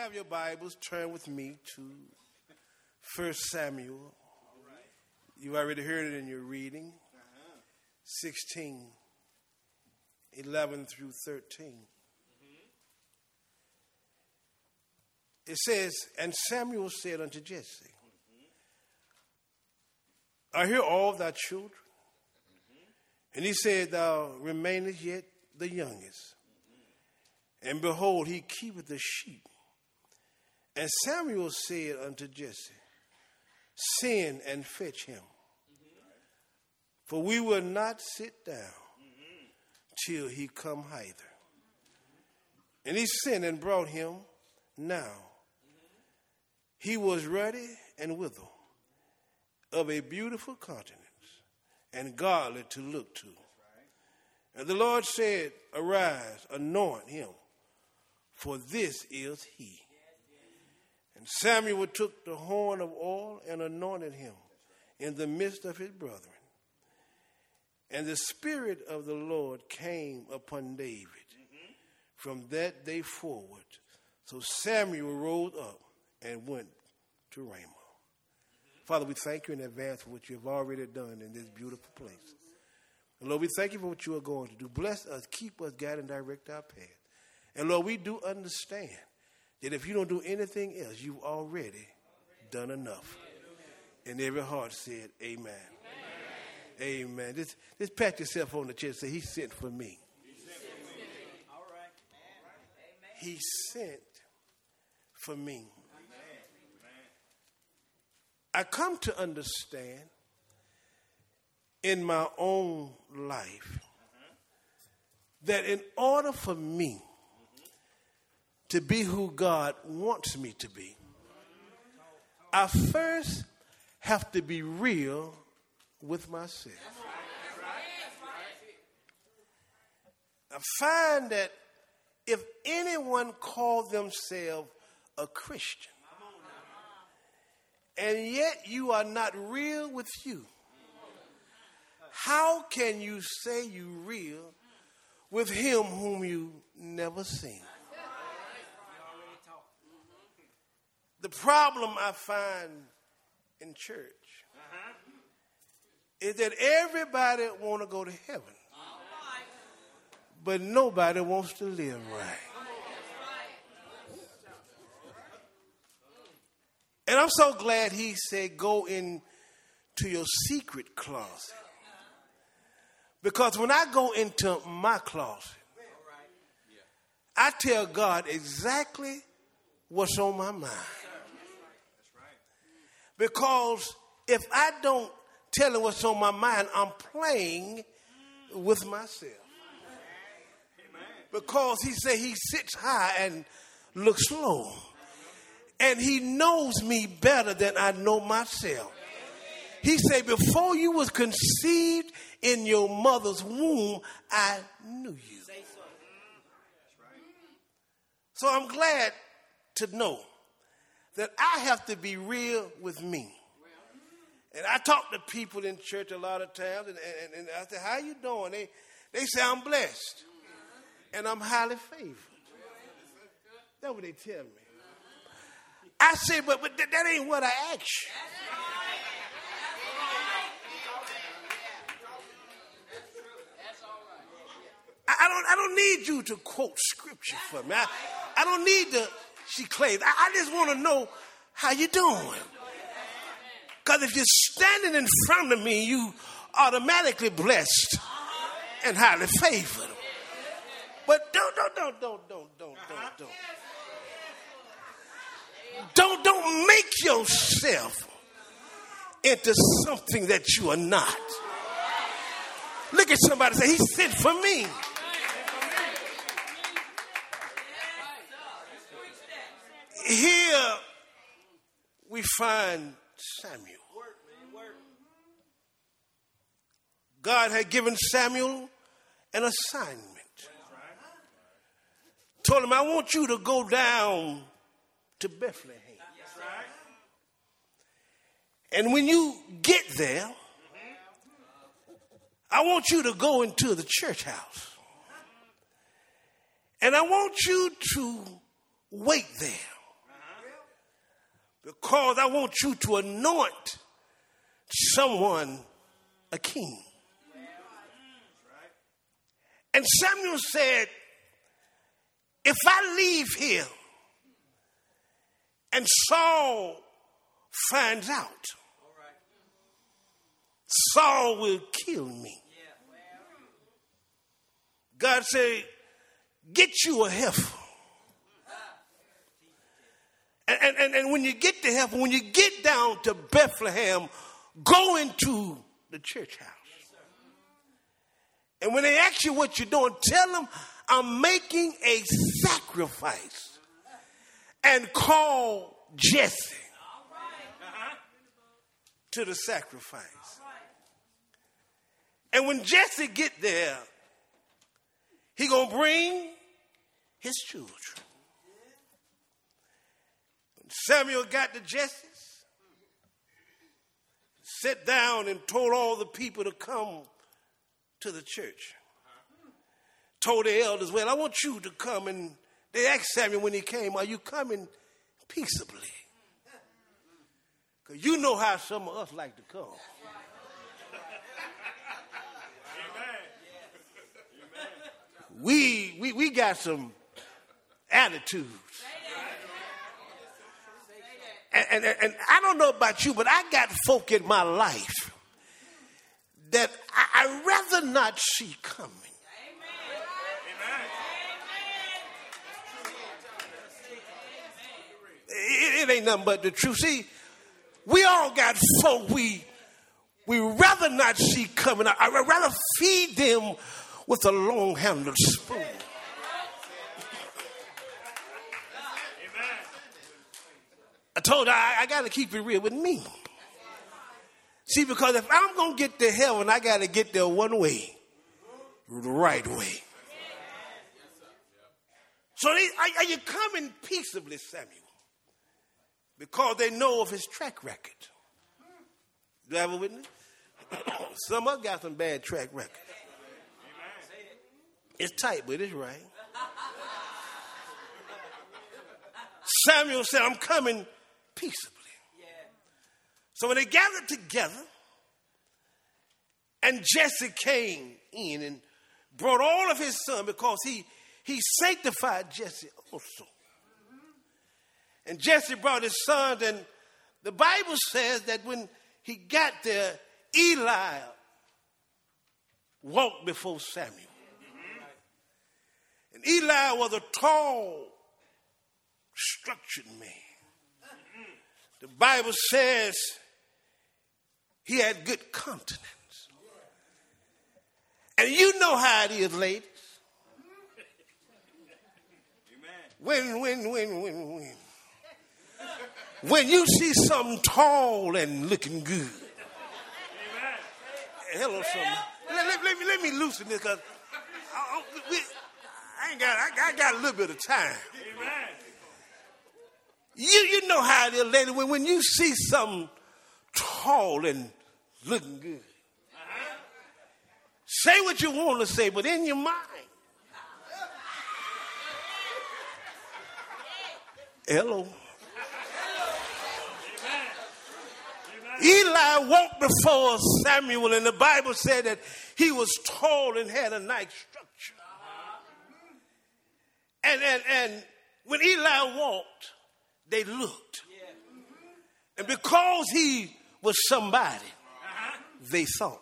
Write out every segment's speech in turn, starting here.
have your Bibles, turn with me to 1 Samuel. You already heard it in your reading. 16, 11 through 13. It says, and Samuel said unto Jesse, I hear all thy children. And he said, thou remainest yet the youngest. And behold, he keepeth the sheep. And Samuel said unto Jesse, send and fetch him. For we will not sit down till he come hither. And he sent and brought him. Now he was ruddy and withal, of a beautiful countenance, and godly to look to. And the Lord said, arise, anoint him, for this is he. And Samuel took the horn of oil and anointed him in the midst of his brethren. And the Spirit of the Lord came upon David from that day forward. So Samuel rose up and went to Ramah. Father, we thank you in advance for what you have already done in this beautiful place. And Lord, we thank you for what you are going to do. Bless us, keep us, guide and direct our path. And Lord, we do understand that if you don't do anything else, you've already done enough. And every heart said, amen. Amen. Just pat yourself on the chest and say, he sent for me. He sent for me. I come to understand in my own life that in order for me to be who God wants me to be, I first have to be real with myself. I find that if anyone called themselves a Christian, and yet you are not real with you, how can you say you real with him whom you never seen? The problem I find in church is that everybody want to go to heaven, but nobody wants to live right. And I'm so glad he said, go into your secret closet. Because when I go into my closet, I tell God exactly what's on my mind. Because if I don't tell him what's on my mind, I'm playing with myself. Because he said he sits high and looks low. And he knows me better than I know myself. He said, before you was conceived in your mother's womb, I knew you. So I'm glad to know that I have to be real with me. And I talk to people in church a lot of times, and I say, how you doing? They say, I'm blessed, and I'm highly favored. That's what they tell me. I say, but that ain't what I asked you. I don't need you to quote scripture for me. I don't need to, she claims. I just want to know how you doing. Because if you're standing in front of me, you automatically blessed and highly favored. But don't. Don't make yourself into something that you are not. Look at somebody and say, he sent for me. Here we find Samuel. God had given Samuel an assignment. Told him, I want you to go down to Bethlehem. And when you get there, I want you to go into the church house. And I want you to wait there because I want you to anoint someone a king. And Samuel said, if I leave here and Saul finds out, Saul will kill me. God said, get you a heifer. And when you get to heifer, when you get down to Bethlehem, go into the church house. And when they ask you what you're doing, tell them I'm making a sacrifice, and call Jesse to the sacrifice. And when Jesse get there, he gonna bring his children. When Samuel got to Jesse, sat down and told all the people to come to the church. Told the elders, well, I want you to come. And they asked Samuel when he came, are you coming peaceably? Because you know how some of us like to come. We got some attitudes. And I don't know about you, but I got folk in my life that I'd rather not see coming. It ain't nothing but the truth. See, we all got folk we rather not see coming. I'd rather feed them with a long-handled spoon. I told her I got to keep it real with me. See, because if I'm going to get to heaven, I got to get there one way, the right way. So are you coming peaceably, Samuel? Because they know of his track record. Do I have a witness? Some of us got some bad track record. It's tight, but it's right. Samuel said, I'm coming peaceably. So when they gathered together, and Jesse came in and brought all of his sons, because he sanctified Jesse also. And Jesse brought his sons, and the Bible says that when he got there, Eli walked before Samuel. And Eli was a tall, structured man. The Bible says he had good countenance. And you know how it is, ladies. When you see something tall and looking good. Hello, something. Let me loosen this, because I got a little bit of time. You know how it is, lady. When you see something tall and looking good, say what you want to say, but in your mind, hello. Eli walked before Samuel, and the Bible said that he was tall and had a nice structure. And when Eli walked, they looked. And because he was somebody, they thought.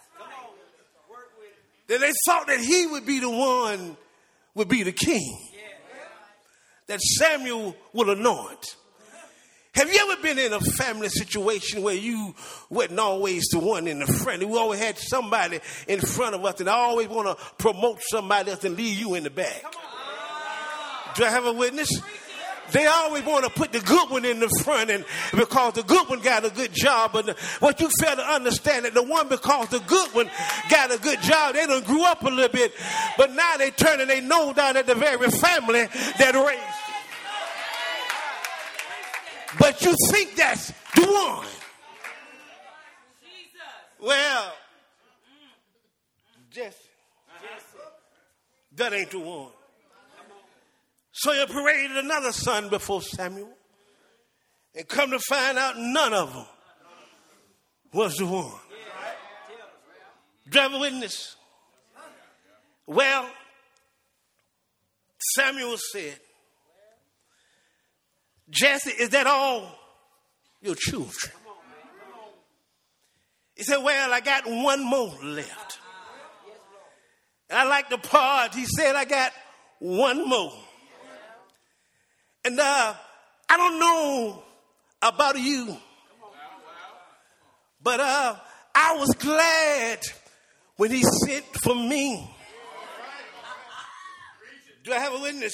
That they thought that he would be the one, would be the king. That Samuel will anoint. Have you ever been in a family situation where you wasn't always the one in the front? We always had somebody in front of us, and I always want to promote somebody else and leave you in the back. Do I have a witness? They always want to put the good one in the front, and because the good one got a good job. But what you fail to understand, that the one, because the good one got a good job, they done grew up a little bit, but now they turning their nose down at the very family that raised. But you think that's the one. Well, Jesse, that ain't the one. So you paraded another son before Samuel. And come to find out, none of them was the one. Do I have a witness? Well, Samuel said, Jesse, is that all your children? He said, well, I got one more left. And I like the part, he said, I got one more. And I don't know about you, but I was glad when he sent for me. Do I have a witness?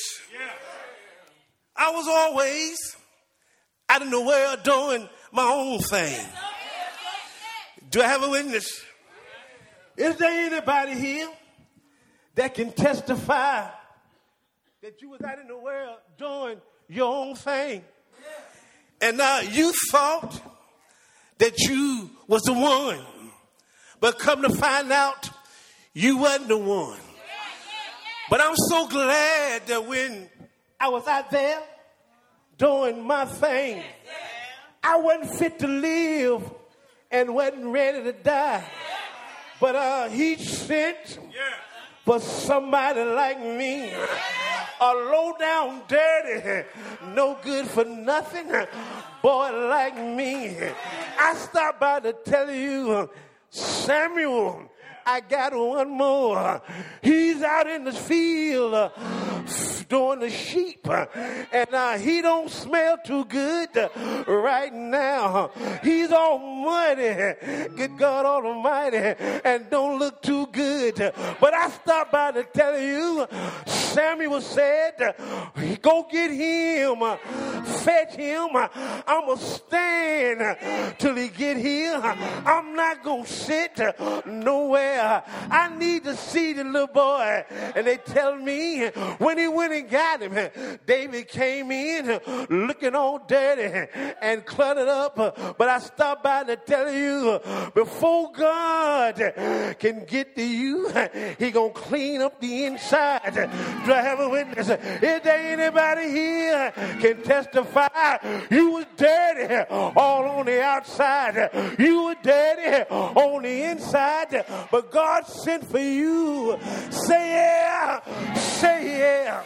I was always out in the world doing my own thing. Do I have a witness? Is there anybody here that can testify that you was out in the world doing your own thing? And you thought that you was the one, but come to find out you wasn't the one. But I'm so glad that when I was out there doing my thing, I wasn't fit to live and wasn't ready to die. But he sent for somebody like me, a low down, dirty, no good for nothing boy like me. I stopped by to tell you, Samuel, I got one more. He's out in the field doing the sheep, and he don't smell too good right now. He's all muddy, good God Almighty, and don't look too good. But I stopped by to tell you, Samuel said, go get him, fetch him. I'm going to stand till he get here. I'm not going to sit nowhere. I need to see the little boy. And they tell me when he went and got him, David came in looking all dirty and cluttered up. But I stopped by to tell you, before God can get to you, he gonna clean up the inside. Do I have a witness? Is there anybody here can testify you was dirty all on the outside? You were dirty on the inside, but God sent for you. Say yeah. Say yeah.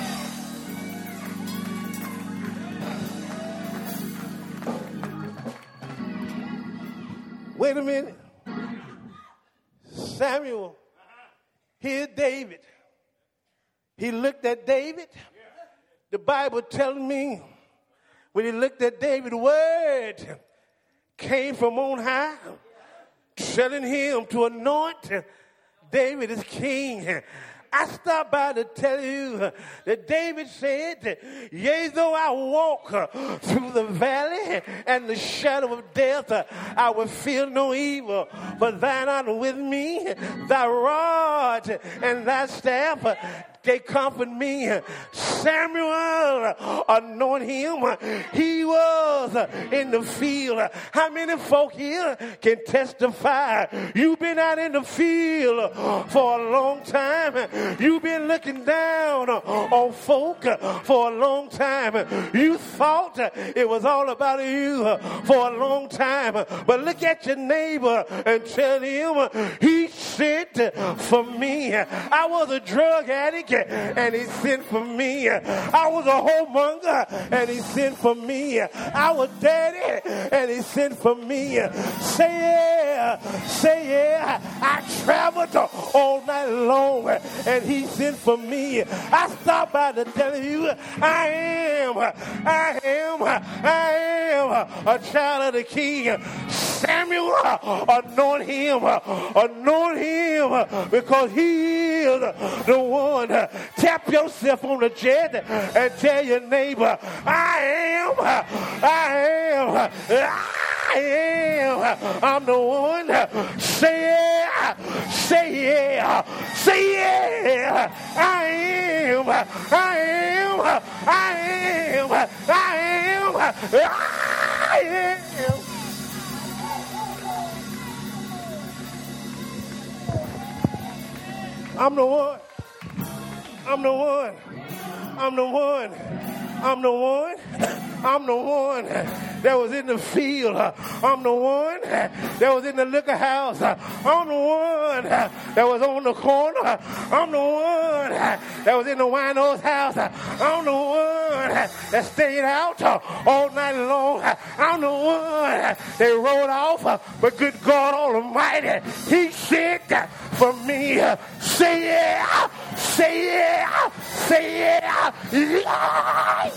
Wait a minute. Samuel, here's David. He looked at David. The Bible tells me when he looked at David, word came from on high, telling him to anoint David as king. I stopped by to tell you that David said, yea, though I walk through the valley and the shadow of death, I will fear no evil, for thine art with me, thy rod and thy staff, they comfort me. Samuel, anoint him. He was in the field. How many folk here can testify? You've been out in the field for a long time. You've been looking down on folk for a long time. You thought it was all about you for a long time. But look at your neighbor and tell him, he sent for me. I was a drug addict and he sent for me. I was a whoremonger and he sent for me. I was dirty and he sent for me. Say yeah, say yeah. I traveled all night long and he sent for me. I stopped by to tell you, I am a child of the King. Samuel, anoint him because he is the one. Tap yourself on the chest and tell your neighbor, I am, I'm the one. Say yeah, say yeah, say yeah. I am. I'm the one. I'm the one. I'm the one. I'm the one. I'm the one that was in the field. I'm the one that was in the liquor house. I'm the one that was on the corner. I'm the one that was in the winos house. I'm the one that stayed out all night long. I'm the one that rode off. But good God Almighty, He sent for me. Say yeah, say yeah, say yeah, yeah.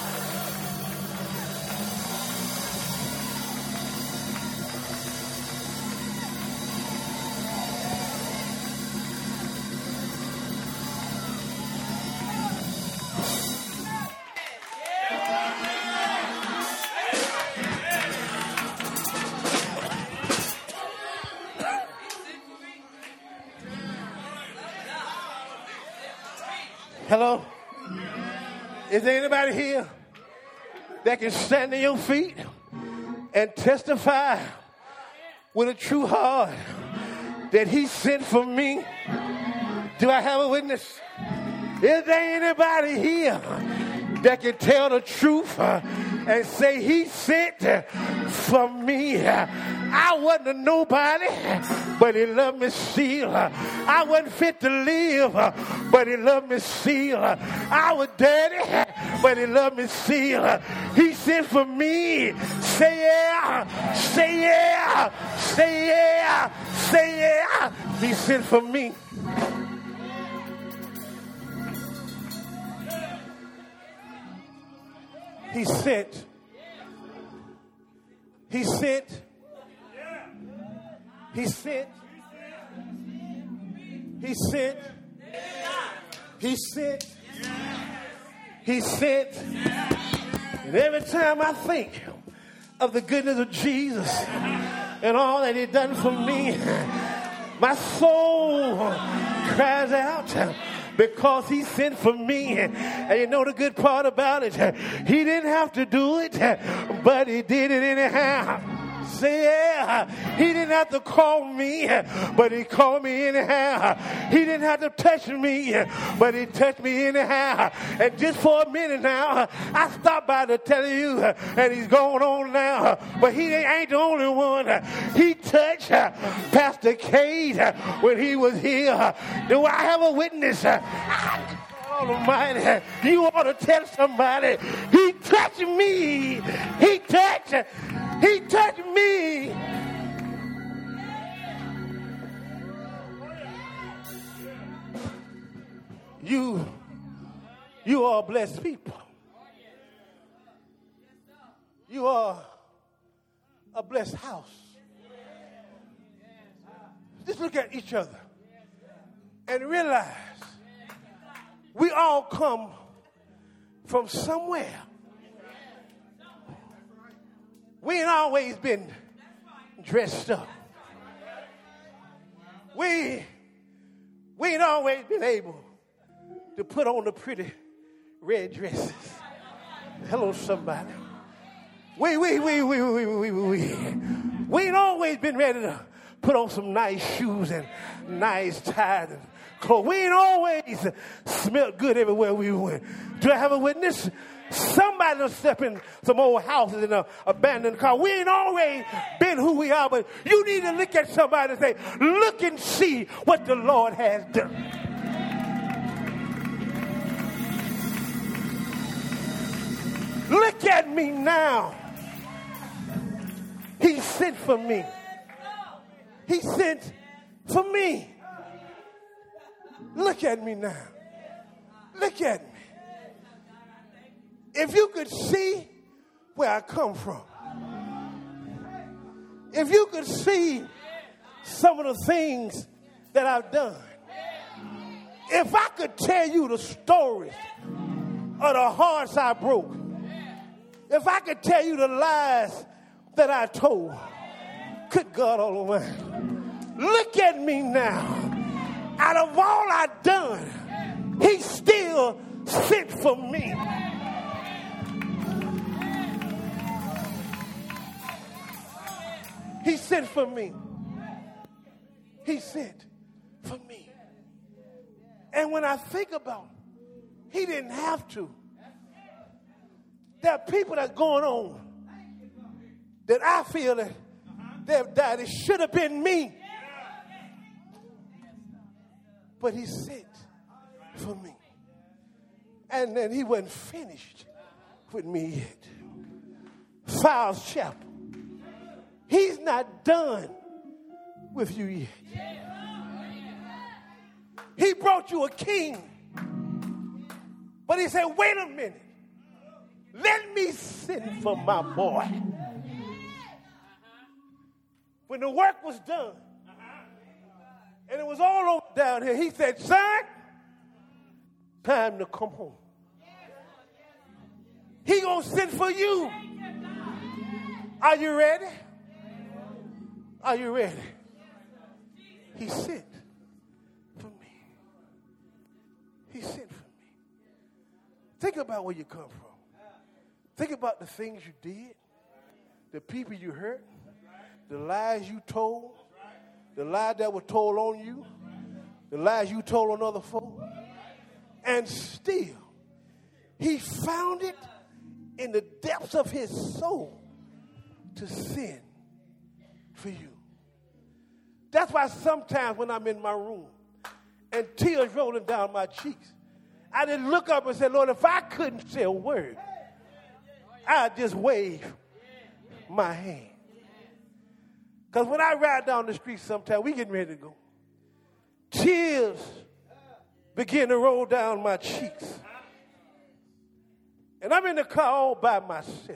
Hello? Is there anybody here that can stand on your feet and testify with a true heart that He sent for me? Do I have a witness? Is there anybody here that can tell the truth and say He sent for me? I wasn't a nobody, but He loved me still. I wasn't fit to live, but He loved me still. I was dirty, but He loved me still. He sent for me. Say yeah, say yeah, say yeah, say yeah. He sent for me. He sent. He sent. He sent. He sent. He sent. He sent. And every time I think of the goodness of Jesus and all that He done for me, my soul cries out because He sent for me. And you know the good part about it? He didn't have to do it, but He did it anyhow. Say yeah. He didn't have to call me, but He called me anyhow. He didn't have to touch me, but He touched me anyhow. And just for a minute now, I stopped by to tell you, and He's going on now. But He ain't the only one. He touched Pastor Cade when he was here. Do I have a witness? Almighty, you ought to tell somebody, He touched me. He touched me. You are blessed people. You are a blessed house. Just look at each other and realize we all come from somewhere. We ain't always been dressed up. We ain't always been able to put on the pretty red dresses. Hello, somebody. We ain't always been ready to put on some nice shoes and nice ties and clothes. We ain't always smelled good everywhere we went. Do I have a witness? Somebody will step in some old houses in an abandoned car. We ain't always been who we are, but you need to look at somebody and say, look and see what the Lord has done. Look at me now. He sent for me. He sent for me. Look at me now. Look at me. If you could see where I come from, if you could see some of the things that I've done, if I could tell you the stories of the hearts I broke, if I could tell you the lies that I told, good God Almighty, look at me now. Out of all I've done, He still sent for me. He sent for me. He sent for me. And when I think about He didn't have to. There are people that's going on that I feel that they've died. It should have been me. But he sent for me. And then he wasn't finished with me yet. Fowles Chapel. He's not done with you yet. He brought you a king. But he said, wait a minute. Let me send for my boy. When the work was done, and it was all over down here, he said, son, time to come home. He gonna send for you. Are you ready? Are you ready? He sent for me. He sent for me. Think about where you come from. Think about the things you did, the people you hurt, the lies you told, the lies that were told on you, the lies you told on other folk. And still, he found it in the depths of his soul to sin for you. That's why sometimes when I'm in my room and tears rolling down my cheeks, I didn't look up and say, Lord, if I couldn't say a word, I'd just wave my hand. Because when I ride down the street sometimes, we getting ready to go. Tears begin to roll down my cheeks. And I'm in the car all by myself,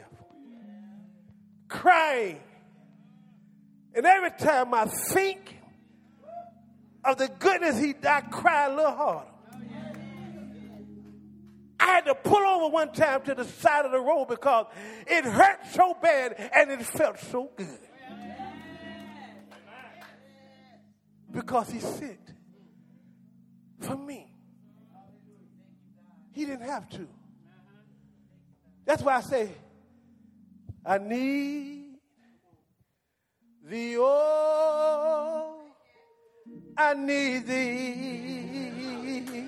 crying. And every time I think of the goodness I cry a little harder. I had to pull over one time to the side of the road because it hurt so bad and it felt so good. Because he sent for me. He didn't have to. That's why I say, I need thee, oh, I need thee.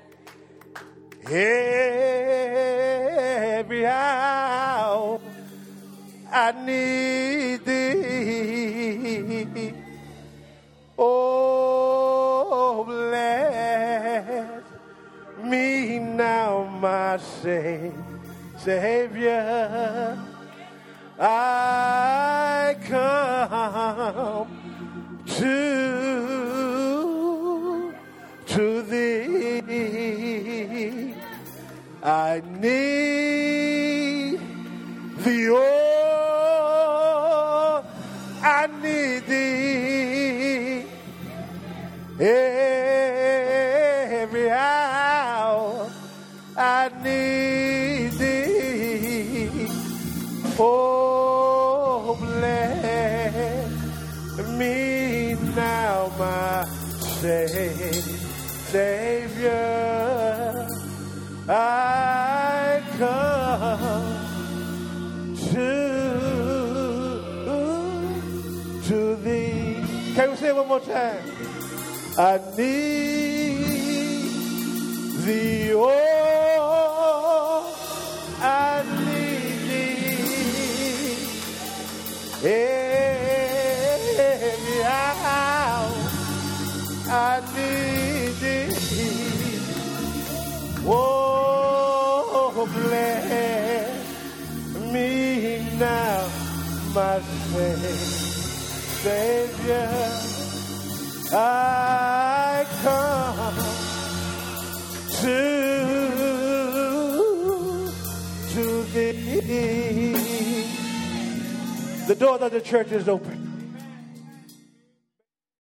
Every hour I need thee. Oh, bless me now, my Savior. I come to thee. I need thee, oh, I need thee. Every hour I need thee. Oh, bless me now, my Savior. I come to thee. Can we say it one more time? I need thee, oh, I need thee. Every hour I need thee. Oh, bless me now, my Savior. I come to thee. The door of the church is open.